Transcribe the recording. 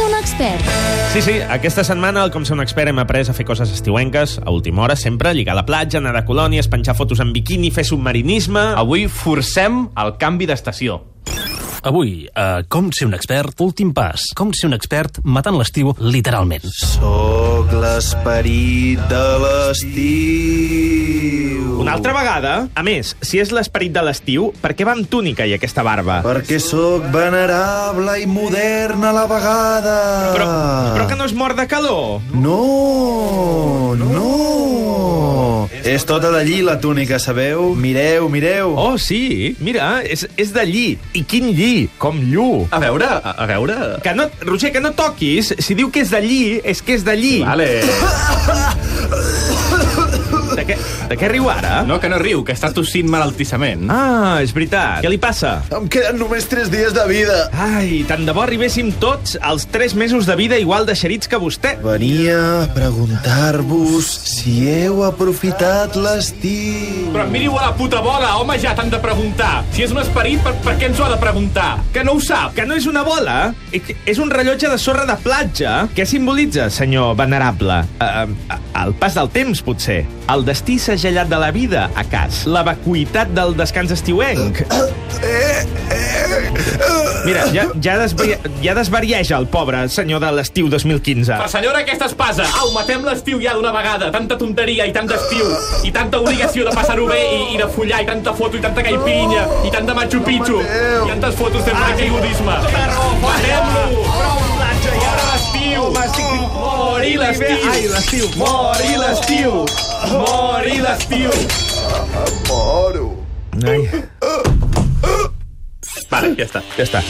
ser un expert. Sí, aquesta setmana al Com ser un expert hem après a fer coses estiuenques, a última hora sempre, lligar a la platja, anar de colònies, penjar fotos en biquini, fer submarinisme... Avui forcem el canvi d'estació. Avui, com ser un expert, últim pas. Com ser un expert matant l'estiu literalment. Soc l'esperit de l'estiu. Una altra vegada? A més, si és l'esperit de l'estiu, per què va amb túnica i aquesta barba? Perquè sóc venerable i modern a la vegada. Però que no es mor de calor? No. És tota de lli, la túnica, sabeu? Mireu. Oh, sí, mira, és de lli. I quin lli, com llu. A veure... Que no, Roger, que no toquis. Si diu que és de lli, és que és de lli. Vale. De què riu ara? No, que no riu, que està tossint malaltissament. Ah, és veritat. Què li passa? Em queden només 3 dies de vida. Ai, tant de bo arribéssim tots als 3 mesos de vida igual de xerits que vostè. Venia a preguntar-vos si heu aprofitat l'estiu. Però miriu a la puta bola, home, ja t'han de preguntar. Si és un esperit, per què ens ho ha de preguntar? Que no ho sap. Que no és una bola? És un rellotge de sorra de platja. Què simbolitza, senyor venerable? El pas del temps, potser. El destí segellat de la vida, a cas. La vacuïtat del descans estiuenc. Mira, ja desvarieja el pobre senyor de l'estiu 2015. Però senyora, aquesta espasa! Au, matem l'estiu ja d'una vegada! Tanta tonteria i tant d'estiu! I tanta obligació de passar-ho bé i de follar, i tanta foto, i tanta caipirinha, i tant de Machu Picchu, i tantes fotos de paracaigudisme! Matem-lo! Prou platja, ja! Mori l'estiu! Mori l'estiu! Ai, l'estiu! Mori l'estiu! Mori l'estiu! Moro. Ai. Vale, ja està. Ja està.